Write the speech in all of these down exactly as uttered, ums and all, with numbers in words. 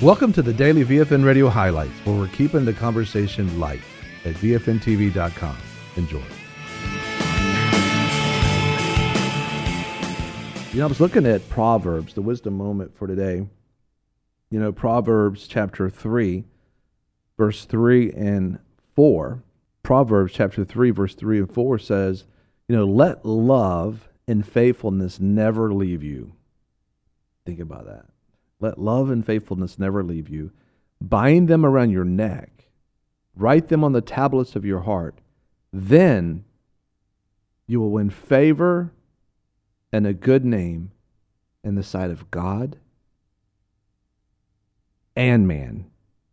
Welcome to the Daily V F N Radio Highlights, where we're keeping the conversation light at V F N T V dot com. Enjoy. You know, I was looking at Proverbs, the wisdom moment for today. You know, Proverbs chapter three, verse three and four. Proverbs chapter three, verse three and four says, you know, let love and faithfulness never leave you. Think about that. Let love and faithfulness never leave you. Bind them around your neck. Write them on the tablets of your heart. Then you will win favor and a good name in the sight of God and man.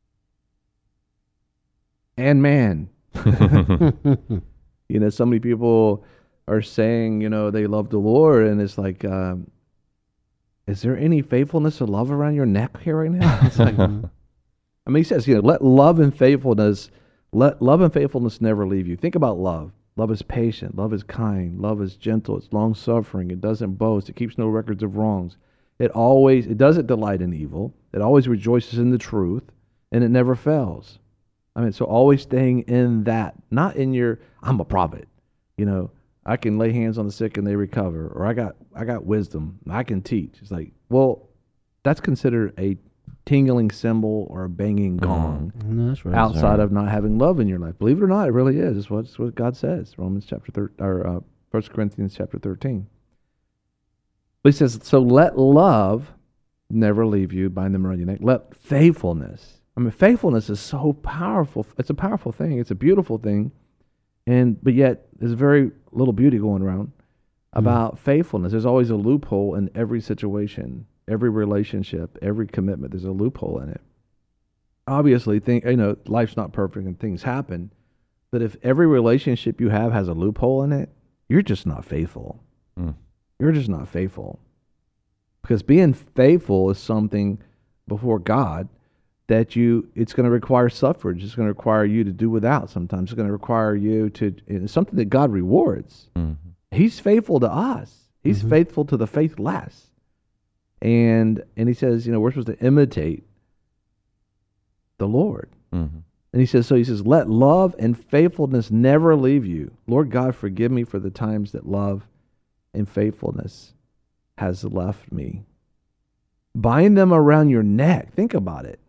And man. You know, so many people are saying, you know, they love the Lord, and it's like, um, is there any faithfulness or love around your neck here right now? It's like, I mean, he says, you know, let love and faithfulness, let love and faithfulness never leave you. Think about love. Love is patient. Love is kind. Love is gentle. It's long-suffering. It doesn't boast. It keeps no records of wrongs. It always, it doesn't delight in evil. It always rejoices in the truth, and it never fails. I mean, so always staying in that, not in your, I'm a prophet, you know, I can lay hands on the sick and they recover, or I got I got wisdom, I can teach. It's like, well, that's considered a tingling cymbal or a banging gong mm, that's right, outside sorry. of not having love in your life. Believe it or not, it really is. It's what, it's what God says. Romans chapter thir- or uh, First Corinthians chapter thirteen. But he says, so let love never leave you, bind them around your neck. Let faithfulness. I mean, faithfulness is so powerful. It's a powerful thing. It's a beautiful thing. And but yet there's very little beauty going around about mm. faithfulness. There's always a loophole in every situation, every relationship, every commitment. There's a loophole in it. Obviously, think you know, life's not perfect and things happen. But if every relationship you have has a loophole in it, you're just not faithful. Mm. You're just not faithful. Because being faithful is something before God that you, it's going to require suffrage. It's going to require you to do without sometimes. It's going to require you to, it's something that God rewards. Mm-hmm. He's faithful to us. He's mm-hmm. faithful to the faithless. And and he says, you know, we're supposed to imitate the Lord. Mm-hmm. And he says, so he says, let love and faithfulness never leave you. Lord God, forgive me for the times that love and faithfulness has left me. Bind them around your neck. Think about it.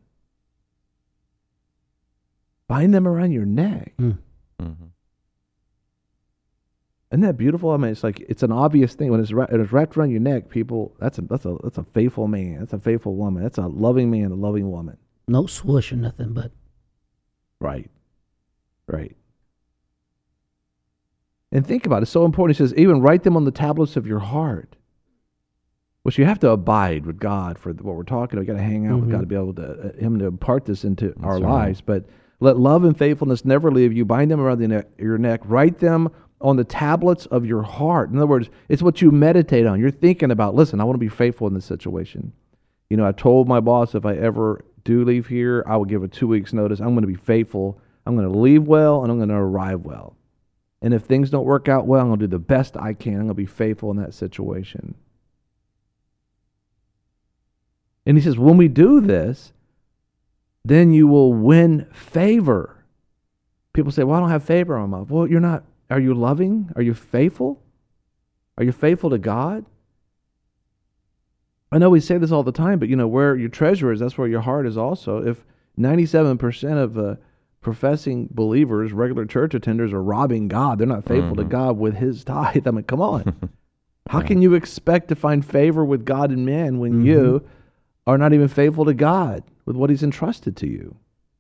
Bind them around your neck. Mm. Mm-hmm. Isn't that beautiful? I mean, it's like it's an obvious thing when it's, ra- it's wrapped around your neck. People, that's a that's a that's a faithful man. That's a faithful woman. That's a loving man, a loving woman. No swoosh or nothing, but right, right. And think about it. It's so important. He says, even write them on the tablets of your heart. Which you have to abide with God for what we're talking about. You got to hang out mm-hmm. with God to be able to uh, Him to impart this into that's our right. lives, but. Let love and faithfulness never leave you. Bind them around the neck, your neck. Write them on the tablets of your heart. In other words, it's what you meditate on. You're thinking about, listen, I want to be faithful in this situation. You know, I told my boss if I ever do leave here, I will give a two weeks notice. I'm going to be faithful. I'm going to leave well, and I'm going to arrive well. And if things don't work out well, I'm going to do the best I can. I'm going to be faithful in that situation. And he says, when we do this, then you will win favor. People say, well, I don't have favor on my life. Well, you're not. Are you loving? Are you faithful? Are you faithful to God? I know we say this all the time, but you know, where your treasure is, that's where your heart is also. If ninety-seven percent of uh, professing believers, regular church attenders, are robbing God, they're not faithful mm-hmm. to God with His tithe. I mean, come on. How can you expect to find favor with God and man when mm-hmm. you are not even faithful to God with what He's entrusted to you?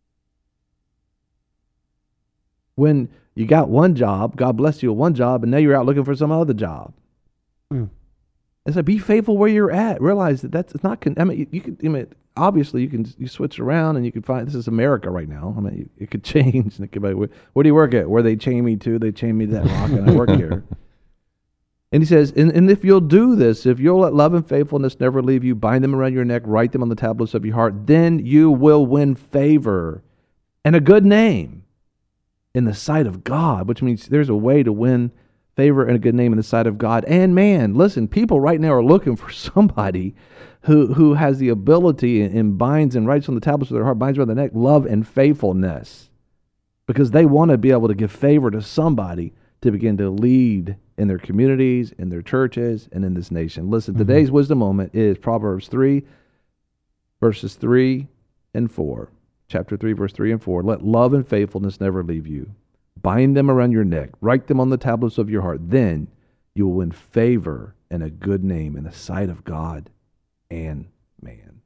When you got one job, God bless you with one job, and now you're out looking for some other job. Mm. It's like, be faithful where you're at. Realize that that's it's not. Con- I mean, you, you can. I mean, obviously, you can you switch around and you can find. This is America right now. I mean, it could change. And it could be, where, where do you work at? Where they chain me to? They chain me to that rock, and I work here. And he says, and, and if you'll do this, if you'll let love and faithfulness never leave you, bind them around your neck, write them on the tablets of your heart, then you will win favor and a good name in the sight of God, which means there's a way to win favor and a good name in the sight of God and man. Listen, people right now are looking for somebody who who has the ability and, and binds and writes on the tablets of their heart, binds around the neck, love and faithfulness, because they want to be able to give favor to somebody to begin to lead in their communities, in their churches, and in this nation. Listen, mm-hmm. today's wisdom moment is Proverbs three, verses three and four. Chapter three, verse three and four. Let love and faithfulness never leave you. Bind them around your neck. Write them on the tablets of your heart. Then you will win favor and a good name in the sight of God and man.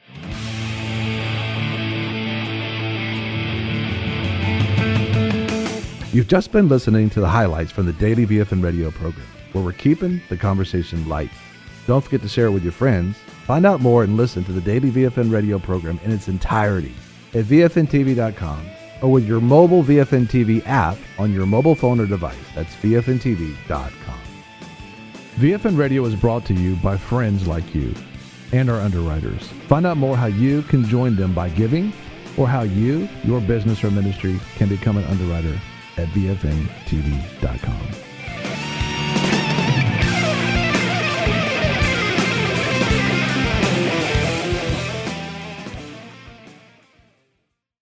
You've just been listening to the highlights from the Daily V F N Radio program, where we're keeping the conversation light. Don't forget to share it with your friends. Find out more and listen to the Daily V F N Radio program in its entirety at V F N T V dot com or with your mobile V F N T V app on your mobile phone or device. That's V F N T V dot com. V F N Radio is brought to you by friends like you and our underwriters. Find out more how you can join them by giving, or how you, your business or ministry, can become an underwriter at V F N T V dot com.